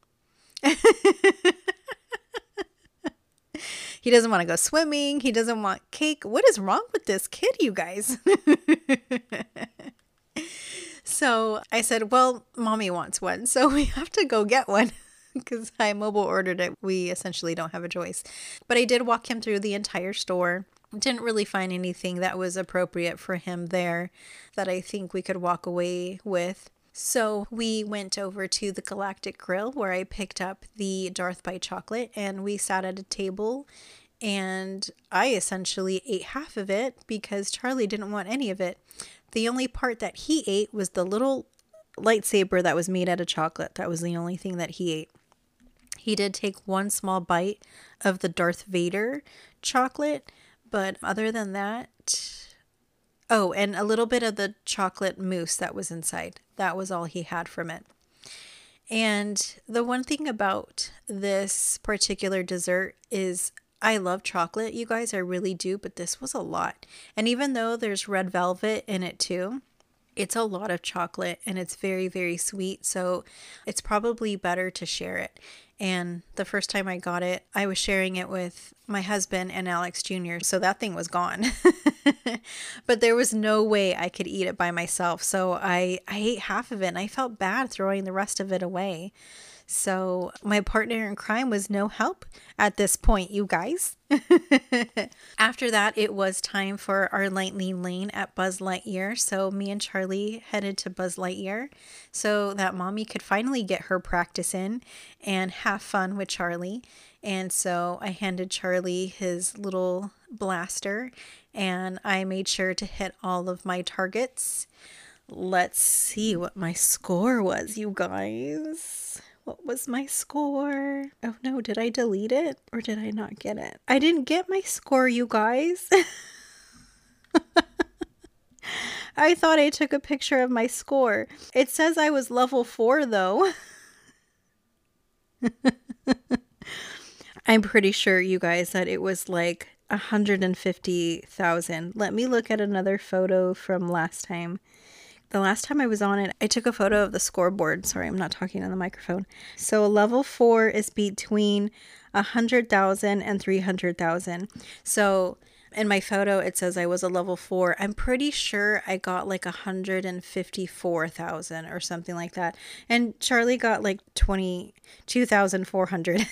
He doesn't want to go swimming. He doesn't want cake. What is wrong with this kid, you guys? So I said, well, mommy wants one, so we have to go get one because I mobile ordered it. We essentially don't have a choice. But I did walk him through the entire store. Didn't really find anything that was appropriate for him there that I think we could walk away with. So we went over to the Galactic Grill where I picked up the Darth by chocolate, and we sat at a table, and I essentially ate half of it because Charlie didn't want any of it. The only part that he ate was the little lightsaber that was made out of chocolate. That was the only thing that he ate. He did take one small bite of the Darth Vader chocolate, But other than that, oh, and a little bit of the chocolate mousse that was inside. That was all he had from it. And the one thing about this particular dessert is I love chocolate, you guys, I really do, but this was a lot. And even though there's red velvet in it too, it's a lot of chocolate and it's very, very sweet. So it's probably better to share it. And the first time I got it, I was sharing it with my husband and Alex Junior So that thing was gone. But there was no way I could eat it by myself. So I, I ate half of it and I felt bad throwing the rest of it away. So my partner in crime was no help at this point, you guys. After that, it was time for our Lightning Lane at Buzz Lightyear. So me and Charlie headed to Buzz Lightyear so that mommy could finally get her practice in and have fun with Charlie. And so I handed Charlie his little blaster and I made sure to hit all of my targets. Let's see what my score was, you guys. What was my score? Oh no, did I delete it or did I not get it? I didn't get my score, you guys. I thought I took a picture of my score. It says I was level four though. I'm pretty sure, you guys, that it was like one hundred fifty thousand. Let me look at another photo from last time. The last time I was on it, I took a photo of the scoreboard. Sorry, I'm not talking on the microphone. So level four is between one hundred thousand and three hundred thousand. So in my photo, it says I was a level four. I'm pretty sure I got like one hundred fifty-four thousand or something like that. And Charlie got like twenty-two thousand four hundred,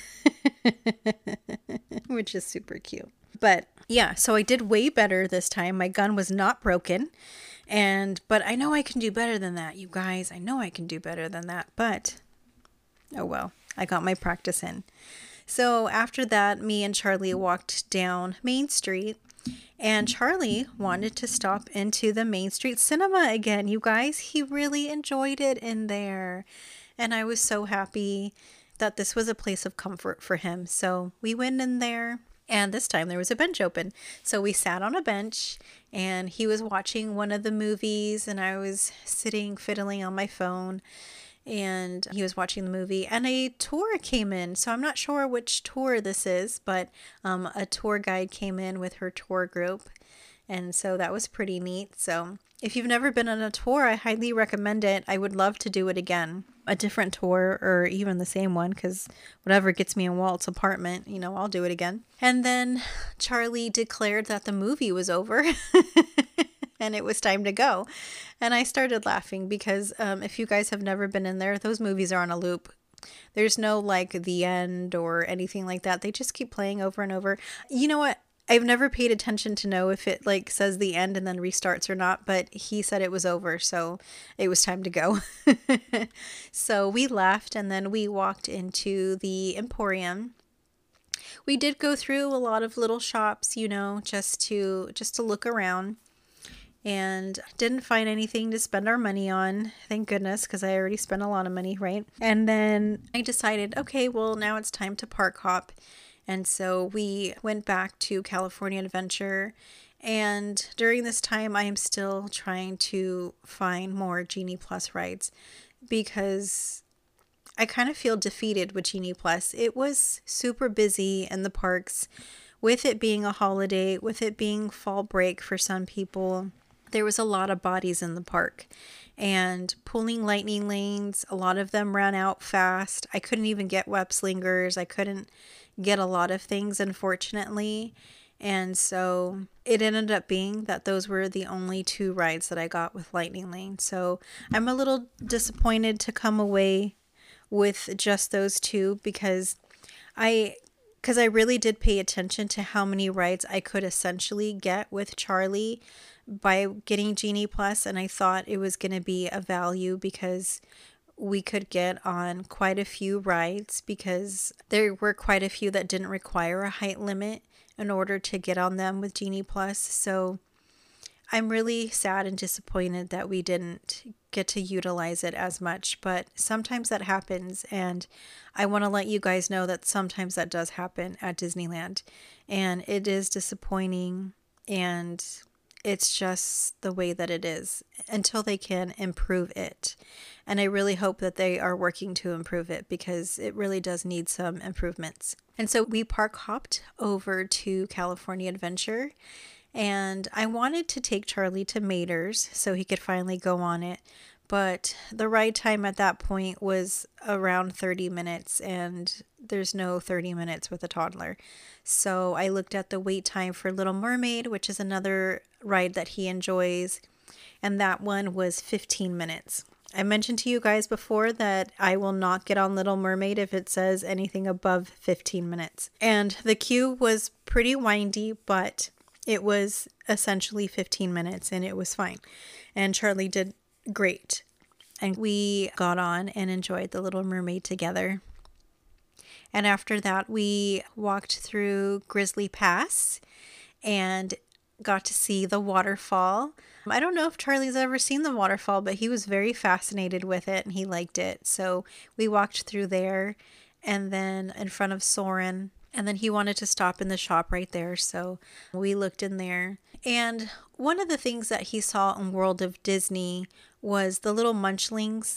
which is super cute. But yeah, so I did way better this time. My gun was not broken. And, but I know I can do better than that, you guys. I know I can do better than that, but oh well, I got my practice in. So after that, me and Charlie walked down Main Street and Charlie wanted to stop into the Main Street Cinema again, you guys. He really enjoyed it in there. And I was so happy that this was a place of comfort for him. So we went in there. And this time there was a bench open. So we sat on a bench and he was watching one of the movies and I was sitting fiddling on my phone and he was watching the movie and a tour came in. So I'm not sure which tour this is, but um, a tour guide came in with her tour group. And so that was pretty neat. So if you've never been on a tour, I highly recommend it. I would love to do it again. A different tour or even the same one, because whatever gets me in Walt's apartment, you know, I'll do it again. And then Charlie declared that the movie was over and it was time to go. And I started laughing because um, if you guys have never been in there, those movies are on a loop. There's no like the end or anything like that. They just keep playing over and over. You know what? I've never paid attention to know if it like says the end and then restarts or not, but he said it was over, so it was time to go. So we left and then we walked into the Emporium. We did go through a lot of little shops, you know, just to just to look around, and didn't find anything to spend our money on. Thank goodness, because I already spent a lot of money, right? And then I decided, okay, well, now it's time to park hop. And so we went back to California Adventure. And during this time, I am still trying to find more Genie Plus rides because I kind of feel defeated with Genie Plus. It was super busy in the parks with it being a holiday, with it being fall break for some people. There was a lot of bodies in the park and pulling lightning lanes. A lot of them ran out fast. I couldn't even get web slingers. I couldn't get a lot of things, unfortunately. And so it ended up being that those were the only two rides that I got with Lightning Lane. So I'm a little disappointed to come away with just those two because I because I really did pay attention to how many rides I could essentially get with Charlie by getting Genie Plus, and I thought it was going to be a value because we could get on quite a few rides because there were quite a few that didn't require a height limit in order to get on them with Genie Plus. So I'm really sad and disappointed that we didn't get to utilize it as much, but sometimes that happens, and I want to let you guys know that sometimes that does happen at Disneyland, and it is disappointing, and it's just the way that it is until they can improve it. And I really hope that they are working to improve it because it really does need some improvements. And so we park hopped over to California Adventure, and I wanted to take Charlie to Mater's so he could finally go on it. But the ride time at that point was around thirty minutes, and there's no thirty minutes with a toddler. So I looked at the wait time for Little Mermaid, which is another ride that he enjoys, and that one was fifteen minutes. I mentioned to you guys before that I will not get on Little Mermaid if it says anything above fifteen minutes. And the queue was pretty windy, but it was essentially fifteen minutes and it was fine. And Charlie did great. And we got on and enjoyed the Little Mermaid together. And after that, we walked through Grizzly Pass and got to see the waterfall. I don't know if Charlie's ever seen the waterfall, but he was very fascinated with it and he liked it. So we walked through there and then in front of Soarin'. And then he wanted to stop in the shop right there. So we looked in there. And one of the things that he saw in World of Disney was the little munchlings.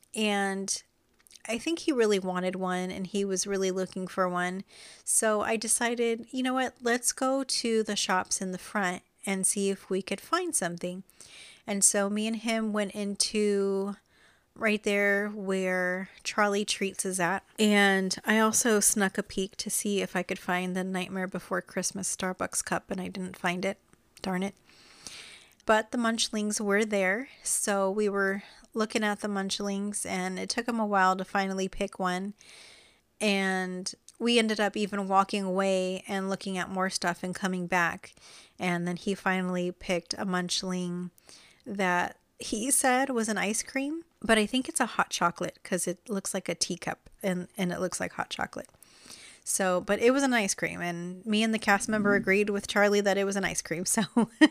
And I think he really wanted one and he was really looking for one. So I decided, you know what, let's go to the shops in the front and see if we could find something. And so me and him went into right there where Charlie Treats is at. And I also snuck a peek to see if I could find the Nightmare Before Christmas Starbucks cup, and I didn't find it. Darn it. But the munchlings were there, so we were looking at the munchlings, and it took him a while to finally pick one. And we ended up even walking away and looking at more stuff and coming back. And then he finally picked a munchling that he said was an ice cream, but I think it's a hot chocolate because it looks like a teacup and, and it looks like hot chocolate. So, but it was an ice cream, and me and the cast member agreed with Charlie that it was an ice cream. So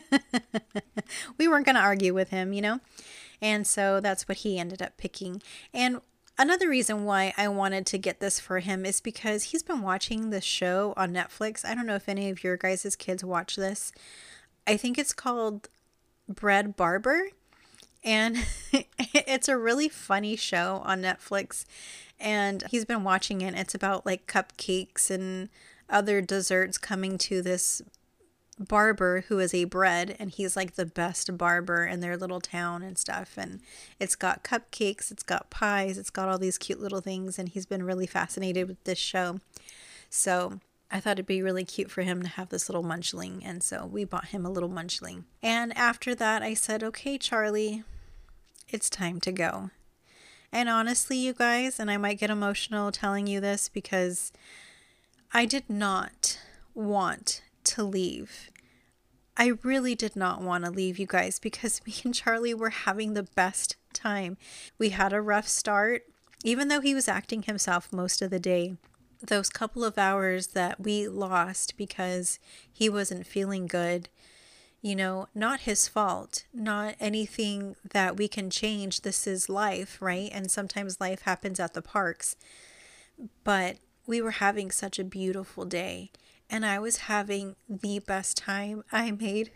we weren't going to argue with him, you know? And so that's what he ended up picking. And another reason why I wanted to get this for him is because he's been watching this show on Netflix. I don't know if any of your guys' kids watch this. I think it's called Bread Barber. And it's a really funny show on Netflix. And he's been watching it. It's about like cupcakes and other desserts coming to this barber who is a bread, and he's like the best barber in their little town and stuff. And it's got cupcakes, it's got pies, it's got all these cute little things, and he's been really fascinated with this show. So I thought it'd be really cute for him to have this little munchling, and so we bought him a little munchling. And after that I said, okay, Charlie, it's time to go. And honestly, you guys, and I might get emotional telling you this because I did not want to leave. I really did not want to leave, you guys, because me and Charlie were having the best time. We had a rough start, even though he was acting himself most of the day. Those couple of hours that we lost because he wasn't feeling good, you know, not his fault, not anything that we can change. This is life, right? And sometimes life happens at the parks. But we were having such a beautiful day, and I was having the best time. I made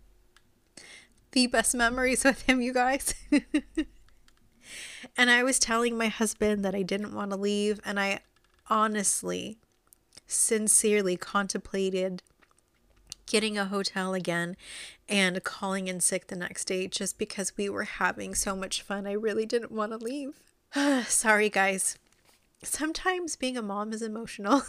the best memories with him, you guys. And I was telling my husband that I didn't want to leave, and I honestly, sincerely contemplated getting a hotel again and calling in sick the next day just because we were having so much fun. I really didn't want to leave. Sorry, guys. Sometimes being a mom is emotional.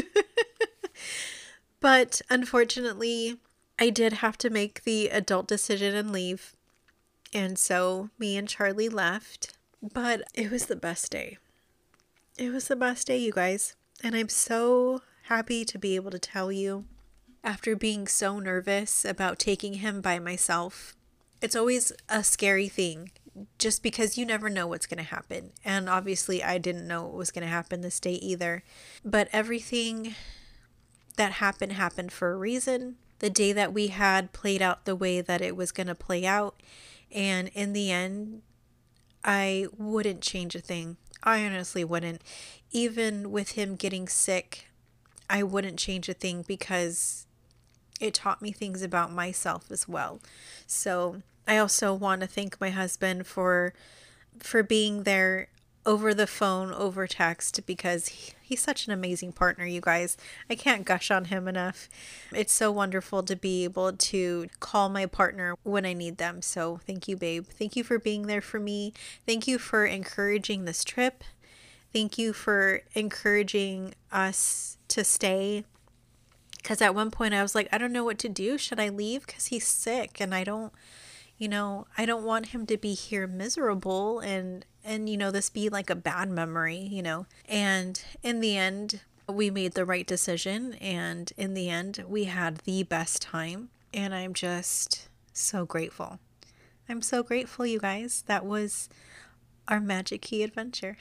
But unfortunately, I did have to make the adult decision and leave. And so me and Charlie left. But it was the best day. It was the best day, you guys. And I'm so happy to be able to tell you, after being so nervous about taking him by myself, it's always a scary thing just because you never know what's going to happen. And obviously I didn't know what was going to happen this day either. But everything that happened happened for a reason. the day that we had played out the way that it was going to play out. And in the end, I wouldn't change a thing. I honestly wouldn't. Even with him getting sick, I wouldn't change a thing because it taught me things about myself as well. So I also want to thank my husband for for being there over the phone, over text, because he, he's such an amazing partner, you guys. I can't gush on him enough. It's so wonderful to be able to call my partner when I need them. So thank you, babe. Thank you for being there for me. Thank you for encouraging this trip. Thank you for encouraging us to stay. Because at one point I was like, I don't know what to do. Should I leave? Because he's sick and I don't, you know, I don't want him to be here miserable and, and, you know, this be like a bad memory, you know. And in the end, we made the right decision. And in the end, we had the best time. And I'm just so grateful. I'm so grateful, you guys. That was our Magic Key adventure.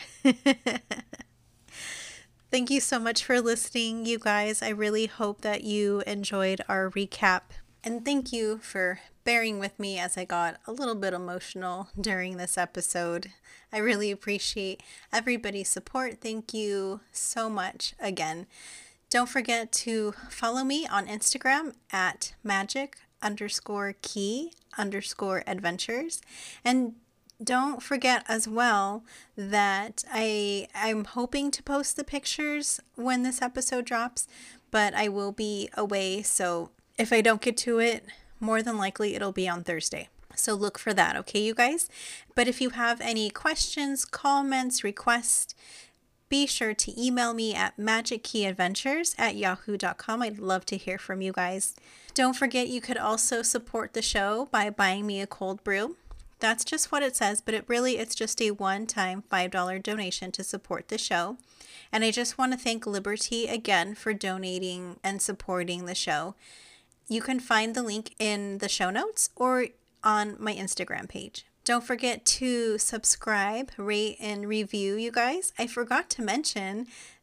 Thank you so much for listening, you guys. I really hope that you enjoyed our recap. And thank you for bearing with me as I got a little bit emotional during this episode. I really appreciate everybody's support. Thank you so much again. Don't forget to follow me on Instagram at magic underscore key underscore adventures. And don't forget as well that I, I'm hoping to post the pictures when this episode drops, but I will be away. So if I don't get to it, more than likely it'll be on Thursday. So look for that, okay, you guys? But if you have any questions, comments, requests, be sure to email me at magic key adventures at yahoo dot com. I'd love to hear from you guys. Don't forget you could also support the show by buying me a cold brew. That's just what it says, but it really, it's just a one-time five dollars donation to support the show. And I just want to thank Liberty again for donating and supporting the show. You can find the link in the show notes or on my Instagram page. Don't forget to subscribe, rate, and review, you guys. I forgot to mention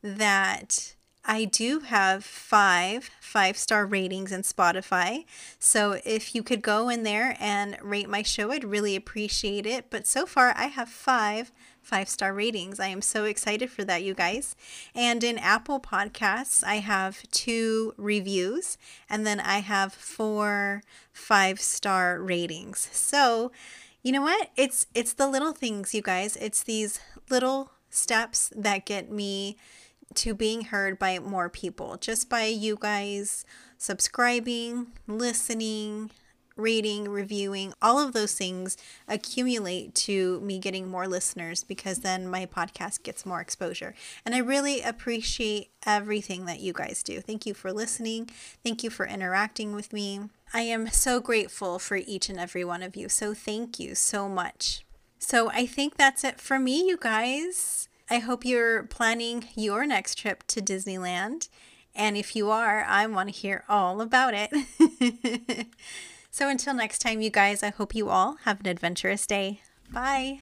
that I do have five five-star ratings in Spotify. So if you could go in there and rate my show, I'd really appreciate it. But so far, I have five five-star ratings. I am so excited for that, you guys. And in Apple Podcasts, I have two reviews. And then I have four five-star ratings. So you know what? It's it's the little things, you guys. It's these little steps that get me to being heard by more people, just by you guys subscribing, listening, rating, reviewing. All of those things accumulate to me getting more listeners, because then my podcast gets more exposure. And I really appreciate everything that you guys do. Thank you for listening. Thank you for interacting with me. I am so grateful for each and every one of you. So thank you so much. So I think that's it for me, you guys. I hope you're planning your next trip to Disneyland. And if you are, I want to hear all about it. So until next time, you guys, I hope you all have an adventurous day. Bye.